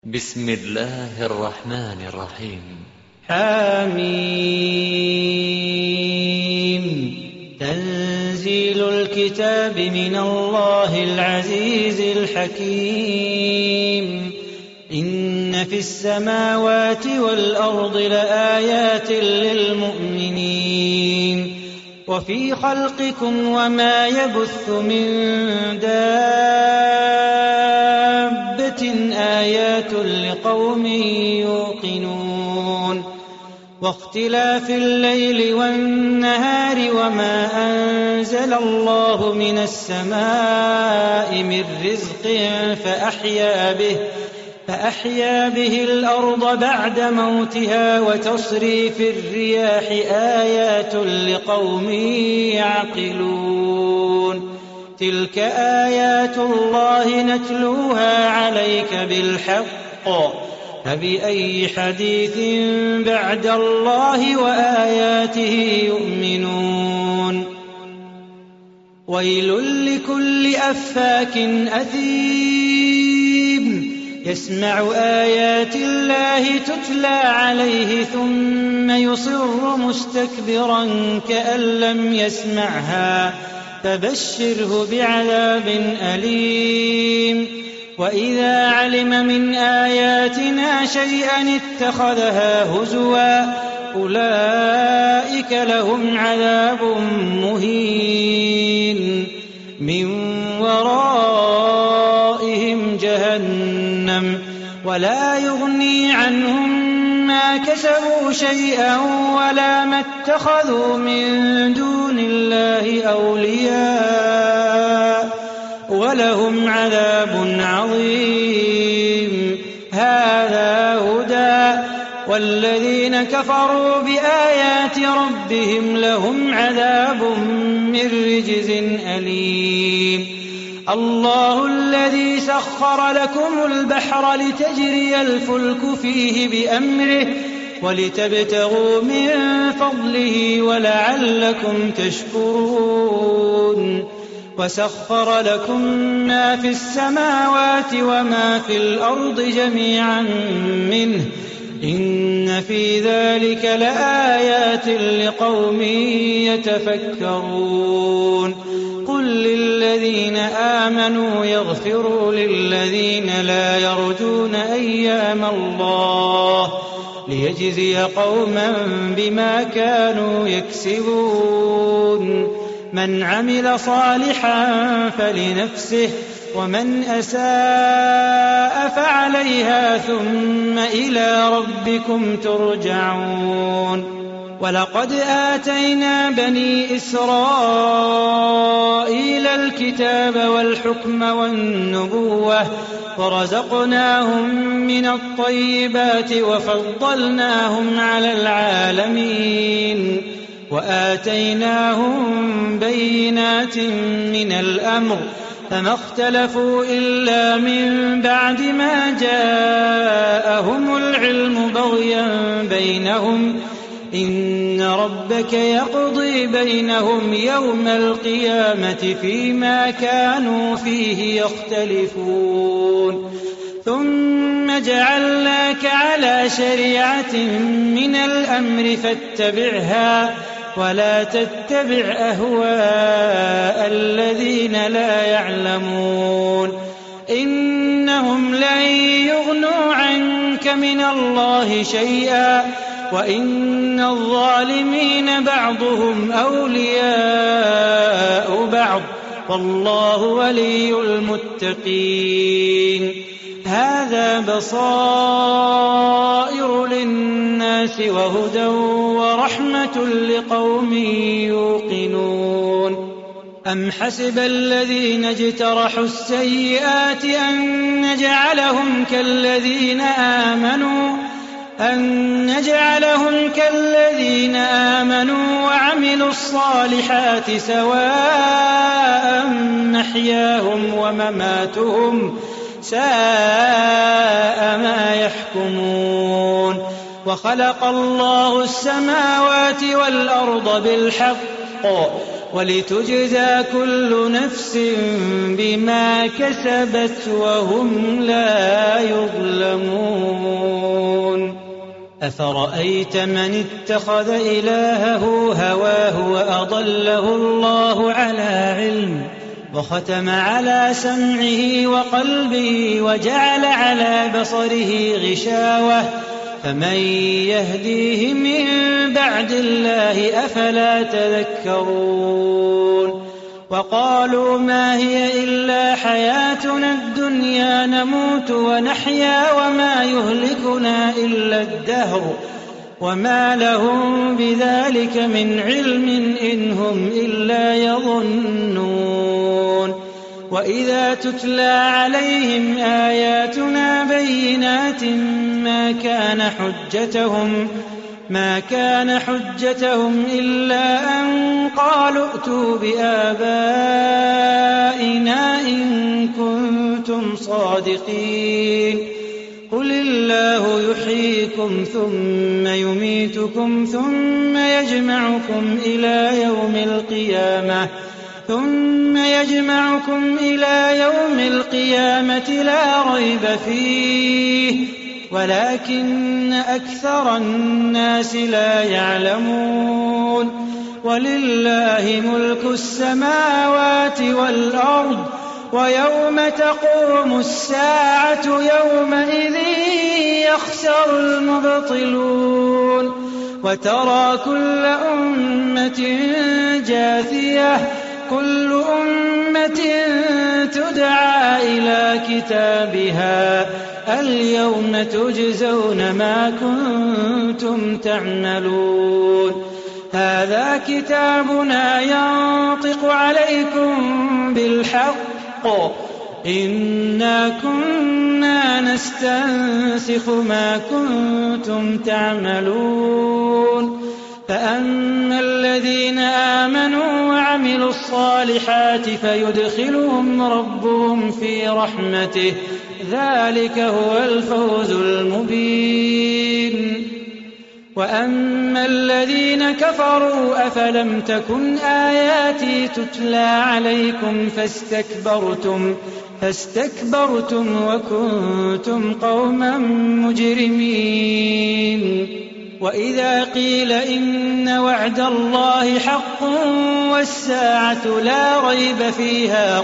بسم الله الرحمن الرحيم. حميم. تنزيل الكتاب من الله العزيز الحكيم. إن في السماوات والأرض لآيات للمؤمنين وفي خلقكم وما يبث من دابة آيات لقوم يوقنون واختلاف الليل والنهار وما أنزل الله من السماء من رزق فأحيا به الأرض بعد موتها وتصريف الرياح آيات لقوم يعقلون. تلك آيات الله نتلوها عليك بالحق فبأي حديث بعد الله وآياته يؤمنون. ويل لكل أفاك أثيم يسمع آيات الله تتلى عليه ثم يصر مستكبرا كأن لم يسمعها فبشره بعذاب أليم. وإذا علم من آياتنا شيئا اتخذها هزوا أولئك لهم عذاب مهين من ورائهم جهنم ولا يغني عنهم ما كسبوا شيئا ولا ما اتخذوا من دون الله أولياء ولهم عذاب عظيم. هذا هدى والذين كفروا بآيات ربهم لهم عذاب من رجز أليم. الله الذي سخر لكم البحر لتجري الفلك فيه بأمره ولتبتغوا من فضله ولعلكم تشكرون. وسخر لكم ما في السماوات وما في الأرض جميعا منه إن في ذلك لآيات لقوم يتفكرون. قل للذين آمنوا يغفروا للذين لا يرجون أيام الله ليجزي قوما بما كانوا يكسبون. من عمل صالحا فلنفسه ومن أساء فعليها ثم إلى ربكم ترجعون. ولقد آتينا بني إسرائيل الكتاب والحكم والنبوة ورزقناهم من الطيبات وفضلناهم على العالمين وآتيناهم بينات من الأمر فما اختلفوا إلا من بعد ما جاءهم العلم بغيا بينهم إن ربك يقضي بينهم يوم القيامة فيما كانوا فيه يختلفون. ثم جعلناك على شريعة من الأمر فاتبعها ولا تتبع أهواء الذين لا يعلمون إنهم لن يغنوا عنك من الله شيئا وإن الظالمين بعضهم أولياء بعض والله ولي المتقين. هذا بصائر للناس وهدى ورحمة لقوم يوقنون. أم حسب الذين اجترحوا السيئات أن نجعلهم كالذين آمنوا وعملوا الصالحات سواء محياهم ومماتهم ساء ما يحكمون. وخلق الله السماوات والأرض بالحق ولتجزى كل نفس بما كسبت وهم لا يظلمون. أفرأيت من اتخذ إلهه هواه وأضله الله على علم وختم على سمعه وقلبه وجعل على بصره غشاوة فمن يهديه من بعد الله أفلا تذكرون. وقالوا ما هي إلا حياتنا الدنيا نموت ونحيا وما يهلكنا إلا الدهر وما لهم بذلك من علم إن هم إلا يظنون. وإذا تتلى عليهم آياتنا بينات ما كان حجتهم إلا أن قالوا ائتوا بآبائنا إن كنتم صادقين. قل الله يحييكم ثم يميتكم ثم يجمعكم إلى يوم القيامة لا ريب فيه ولكن أكثر الناس لا يعلمون. ولله ملك السماوات والأرض ويوم تقوم الساعة يومئذ يخسر المبطلون. وترى كل أمة جاثية كل أمة تدعى إلى كتابها اليوم تجزون ما كنتم تعملون. هذا كتابنا ينطق عليكم بالحق إنا كنا نستنسخ ما كنتم تعملون. فأما الذين آمنوا وعملوا الصالحات فيدخلهم ربهم في رحمته ذلك هو الفوز المبين. وأما الذين كفروا أفلم تكن آياتي تتلى عليكم فاستكبرتم وكنتم قوما مجرمين. وإذا قيل إن وعد الله حق والساعة لا ريب فيها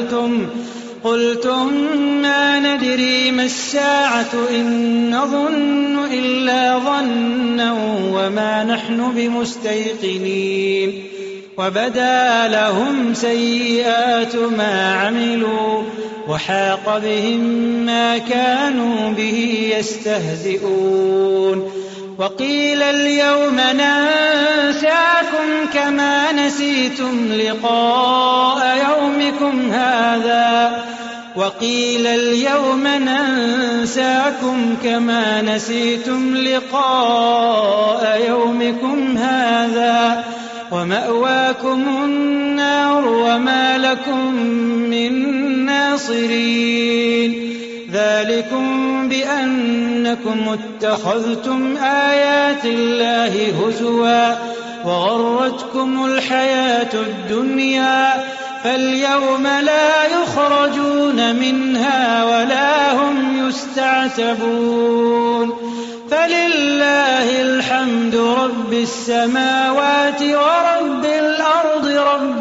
قلتم ما ندري ما الساعة إن نظن إلا ظنا وما نحن بمستيقنين. وبدا لهم سيئات ما عملوا وحاق بهم ما كانوا به يستهزئون. وقيل اليوم ننساكم كما نسيتم لقاء يومكم هذا ومأواكم النار وما لكم من ناصرين. ذلكم بأنكم اتخذتم آيات الله هزوا وغرتكم الحياة الدنيا فاليوم لا يخرجون منها ولا هم يستعتبون. فلله الحمد رب السماوات ورب الأرض رب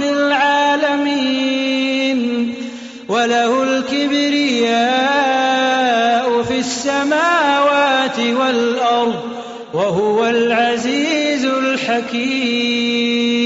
العالمين وله الكبرياء في السماوات والأرض وهو العزيز الحكيم.